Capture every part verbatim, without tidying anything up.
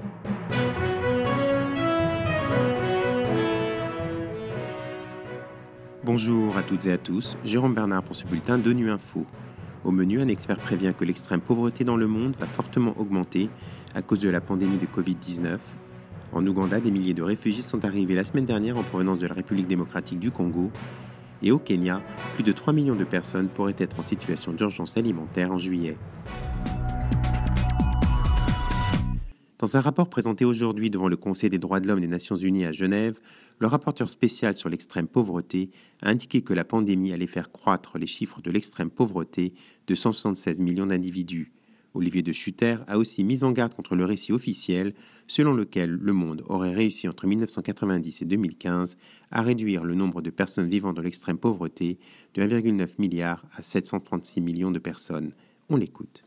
Bonjour à toutes et à tous, Jérôme Bernard pour ce bulletin d'ONU Info. Au menu, un expert prévient que l'extrême pauvreté dans le monde va fortement augmenter à cause de la pandémie de covid dix-neuf. En Ouganda, des milliers de réfugiés sont arrivés la semaine dernière en provenance de la République démocratique du Congo. Et au Kenya, plus de trois millions de personnes pourraient être en situation d'urgence alimentaire en juillet. Dans un rapport présenté aujourd'hui devant le Conseil des droits de l'homme des Nations Unies à Genève, le rapporteur spécial sur l'extrême pauvreté a indiqué que la pandémie allait faire croître les chiffres de l'extrême pauvreté de cent soixante-seize millions d'individus. Olivier de Schutter a aussi mis en garde contre le récit officiel selon lequel le monde aurait réussi entre dix-neuf cent quatre-vingt-dix et deux mille quinze à réduire le nombre de personnes vivant dans l'extrême pauvreté de un virgule neuf milliard à sept cent trente-six millions de personnes. On l'écoute.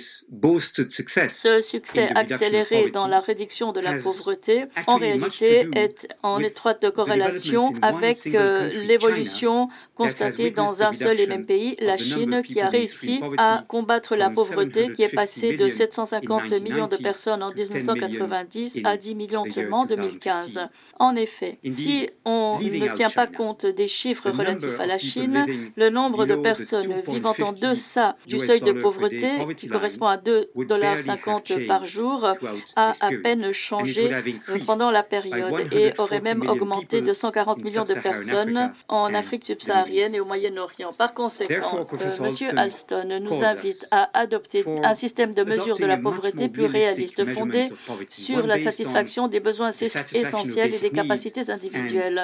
Ce succès accéléré dans la réduction de la pauvreté, en réalité, est en étroite corrélation avec euh, l'évolution constatée dans un seul et même pays, la Chine, qui a réussi à combattre la pauvreté, qui est passée de sept cent cinquante millions de personnes en dix-neuf cent quatre-vingt-dix à dix millions seulement en deux mille quinze. En effet, si on ne tient pas compte des chiffres relatifs à la Chine, le nombre de personnes vivant en deçà du seuil de pauvreté, qui correspond à deux dollars cinquante par jour, a à peine changé pendant la période et aurait même augmenté de cent quarante millions de personnes en Afrique subsaharienne et au Moyen-Orient. Par conséquent, euh, M. Alston nous invite à adopter un système de mesure de la pauvreté plus réaliste, fondé sur la satisfaction des besoins essentiels et des capacités individuelles.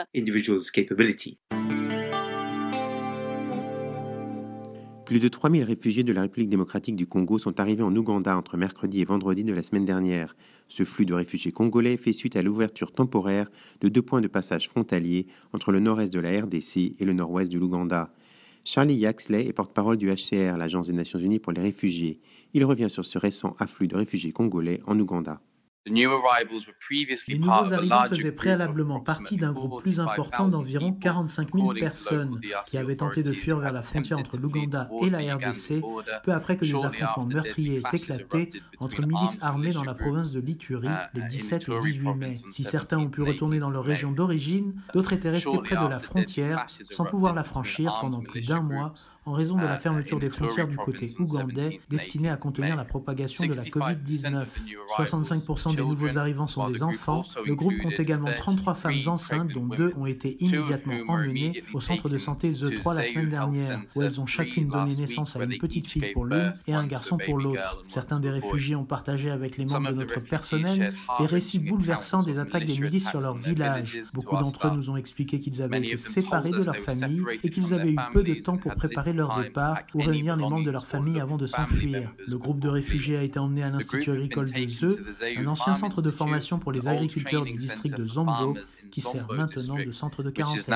Plus de trois mille réfugiés de la République démocratique du Congo sont arrivés en Ouganda entre mercredi et vendredi de la semaine dernière. Ce flux de réfugiés congolais fait suite à l'ouverture temporaire de deux points de passage frontaliers entre le nord-est de la R D C et le nord-ouest de l'Ouganda. Charlie Yaxley est porte-parole du H C R, l'Agence des Nations Unies pour les réfugiés. Il revient sur ce récent afflux de réfugiés congolais en Ouganda. Les nouveaux arrivants faisaient préalablement partie d'un groupe plus important d'environ quarante-cinq mille personnes qui avaient tenté de fuir vers la frontière entre l'Ouganda et la R D C peu après que des affrontements meurtriers aient éclaté entre milices armées dans la province de l'Ituri les dix-sept et dix-huit mai. Si certains ont pu retourner dans leur région d'origine, d'autres étaient restés près de la frontière sans pouvoir la franchir pendant plus d'un mois en raison de la fermeture des frontières du côté ougandais destinée à contenir la propagation de la covid dix-neuf. soixante-cinq pour cent des nouveaux arrivants sont des enfants. Le groupe compte également trente-trois femmes enceintes, dont deux ont été immédiatement emmenées au centre de santé Z trois la semaine dernière, où elles ont chacune donné naissance à une petite fille pour l'une et un garçon pour l'autre. Certains des réfugiés ont partagé avec les membres de notre personnel les récits bouleversants des attaques des milices sur leur village. Beaucoup d'entre eux nous ont expliqué qu'ils avaient été séparés de leur famille et qu'ils avaient eu peu de temps pour préparer leur départ ou réunir les membres de leur famille avant de s'enfuir. Le groupe de réfugiés a été emmené à l'Institut agricole de Z, un ancien centre de formation pour les agriculteurs du district de Zombo, qui sert maintenant de centre de quarantaine.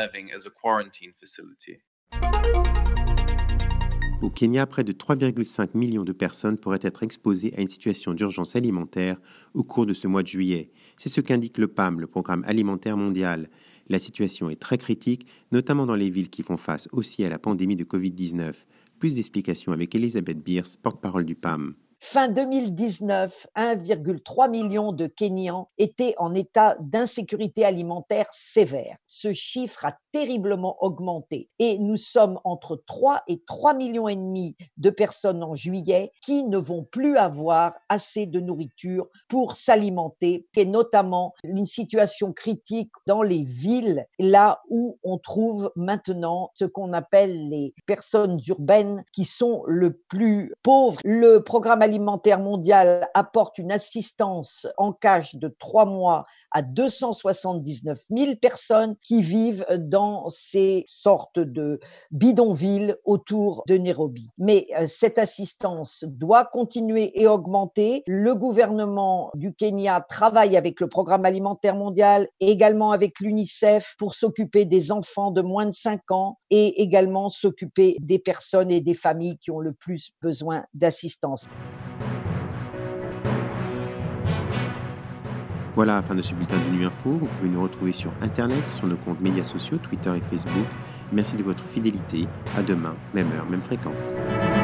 Au Kenya, près de trois virgule cinq millions de personnes pourraient être exposées à une situation d'urgence alimentaire au cours de ce mois de juillet. C'est ce qu'indique le P A M, le Programme alimentaire mondial. La situation est très critique, notamment dans les villes qui font face aussi à la pandémie de covid dix-neuf. Plus d'explications avec Elisabeth Beers, porte-parole du P A M. Fin deux mille dix-neuf, un virgule trois million de Kenyans étaient en état d'insécurité alimentaire sévère. Ce chiffre a terriblement augmenté et nous sommes entre trois et trois millions et demi de personnes en juillet qui ne vont plus avoir assez de nourriture pour s'alimenter, et notamment une situation critique dans les villes, là où on trouve maintenant ce qu'on appelle les personnes urbaines qui sont le plus pauvres. Le programme alimentaire mondial apporte une assistance en cash de trois mois à deux cent soixante-dix-neuf mille personnes qui vivent dans ces sortes de bidonvilles autour de Nairobi. Mais euh, cette assistance doit continuer et augmenter. Le gouvernement du Kenya travaille avec le programme alimentaire mondial, également avec l'UNICEF pour s'occuper des enfants de moins de cinq ans et également s'occuper des personnes et des familles qui ont le plus besoin d'assistance. Voilà la fin de ce bulletin d'ONU Info. Vous pouvez nous retrouver sur Internet, sur nos comptes médias sociaux, Twitter et Facebook. Merci de votre fidélité. À demain, même heure, même fréquence.